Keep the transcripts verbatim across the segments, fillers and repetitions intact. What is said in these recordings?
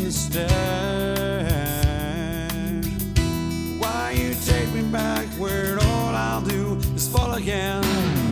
to stand. Why you take me backward? All I'll do is fall again.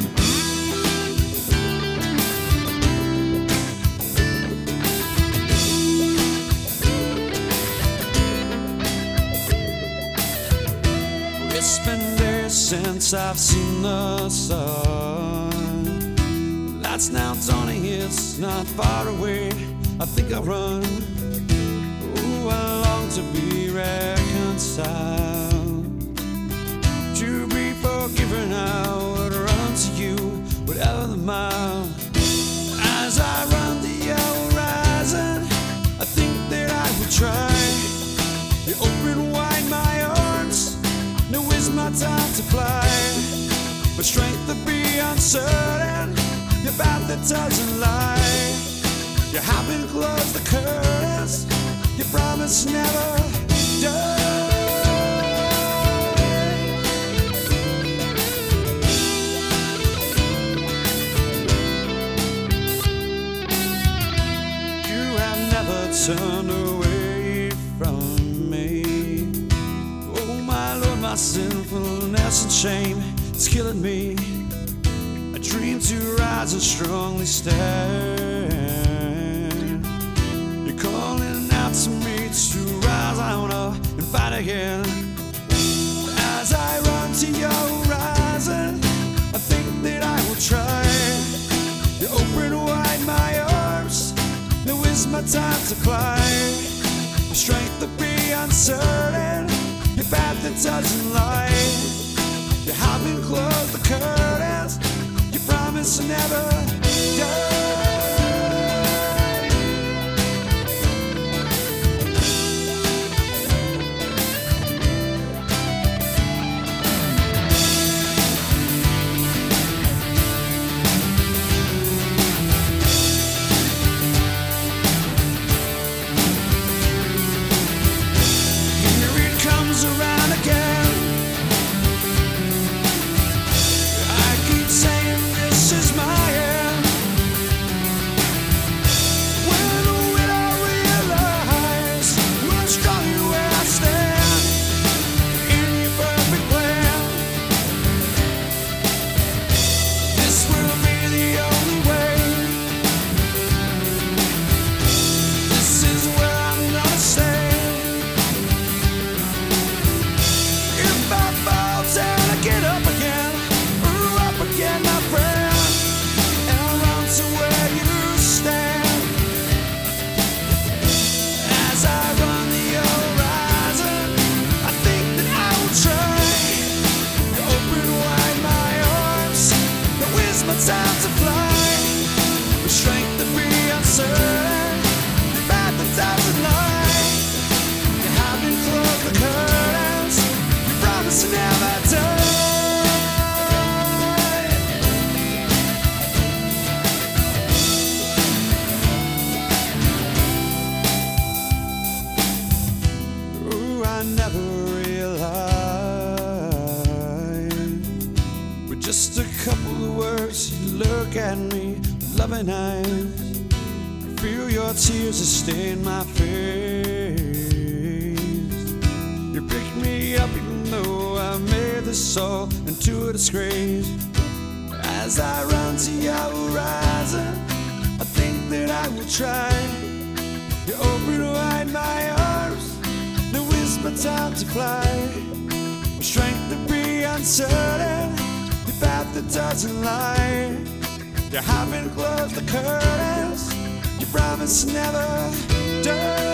It's been days since I've seen the sun. Light's now dawning, it's not far away. I think I'll run. Ooh, I long to be reconciled, to be forgiven. I would run to you, whatever the mile. As I run to your horizon, I think that I would try. You open wide my arms, now is my time to fly. But strength to be uncertain, your path that doesn't lie. You haven't closed the curtains, you promise never die. You have never turned away from me. Oh my Lord, my sinfulness and shame is killing me. I dream to rise and strongly stand. You're calling out to me to rise on up and fight again. As I run to your horizon, I think that I will try. You open wide my arms, now is my time to climb. Your strength to be uncertain, your path that doesn't lie. You haven't closed the curtains, you promise never die. Here it comes around again. This is my end. When will I realize what's strong where I stand in your perfect plan? This will be the only way. This is where I'm gonna stay. If I fall down, I get up again. Up again, my friend, and I'll run to where you stand. As I run the horizon, I think that I will try. You open wide my arms, now is my time to fly. The strength to be uncertain, the path that doesn't lie. You haven't closed the curtains, you promise to never die. I never realized with just a couple of words you look at me with loving eyes. I feel your tears that stain my face. You pick me up even though I made this all into a disgrace. As I run to your horizon, I think that I will try. You open wide my arms, now is my time to fly. My strength to be uncertain, the path that doesn't lie. You haven't closed the curtains, you promise never die.